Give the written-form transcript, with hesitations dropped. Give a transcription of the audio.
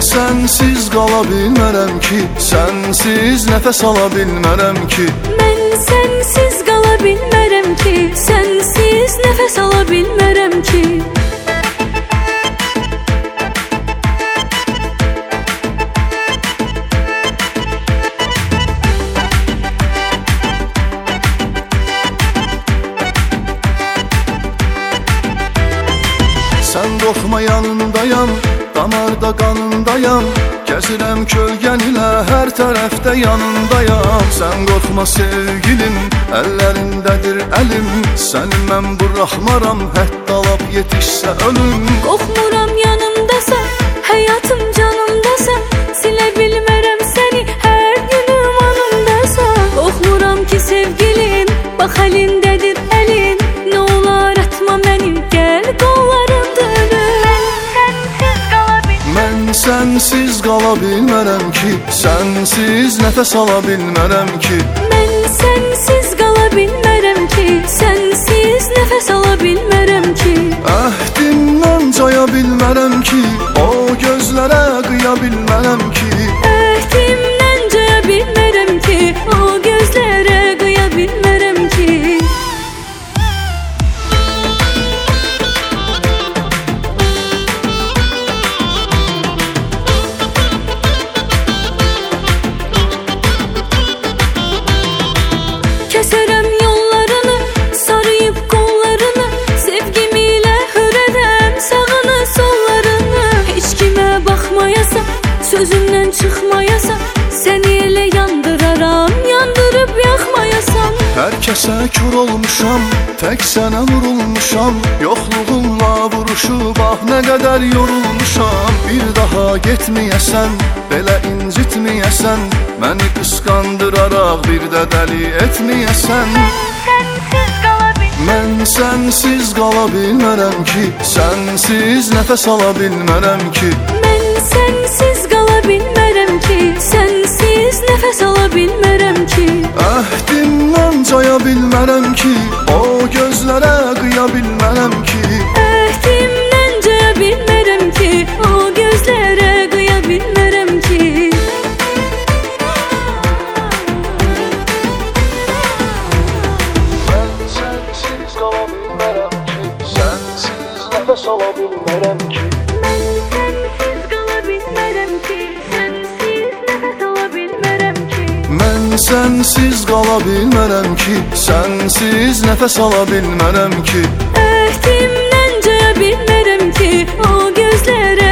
sensiz qala bilmərəm ki, sensiz nəfəs ala bilmərəm ki. Mən sensiz qala bilmərəm ki, sensiz nəfəs ala bilmərəm ki. Sən qorxma yanındayam, damarda qanındayam, gəzirəm kölgən ilə hər tərəfdə yanındayam. Sən qorxma sevgilim, əllərindədir əlim, səni mən buraxmaram, hətta lap yetişsə ölüm. Qorxmuram yanımdasan, həyatım canımdasan, silə bilmərəm səni, hər günüm anımdasan. Qorxmuram ki sevgilim, bax əlindədir əlin, nə olar atma məni, gəl qollarım. Sensiz qala bilmərəm ki, sensiz nəfəs ala bilmərəm ki. Mən sensiz qala bilmərəm ki, sensiz nəfəs ala bilmərəm ki. Əhdimdən caya bilmərəm ki, o gözlərə qıya bilmərəm ki. Əhdimdən caya bilmərəm ki, o gözlərə qıya bilmərəm ki. Kəsərəm yollarını, sarıyıb qollarını, sevgim ilə hürərəm sağını sollarını. Heç kimə baxmayasan, sözümdən çıxmayasan, səni elə yandıraram, yandırıb yaxmayasan. Hər kəsə kör olmuşam, tək sənə vurulmuşam, yoxluğunla vuruşub ah nə qədər yorulmuşam. Bir daha getməyəsən, belə incitməyəsən, məni qısqandıraraq bir də dəli etməyəsən. Mən sensiz qala bilmərəm ki, sensiz nəfəs ala bilmərəm ki. Mən sensiz qala bilmərəm ki, sensiz nəfəs ala bilmərəm ki. Əhdimdən caya bilmərəm ki, o gözlərə qıya bilmərəm ki. Əhdimdən caya bilmərəm ki, o gözlərə qıya bilmərəm ki. Nəfəs ala bilmərəm ki. Mən sensiz qala bilmərəm ki, sensiz nəfəs ala bilmərəm ki. Mən sensiz qala bilmərəm ki, sensiz nəfəs ala bilmərəm ki. Əhdimdən caya bilmərəm ki, o gözlərə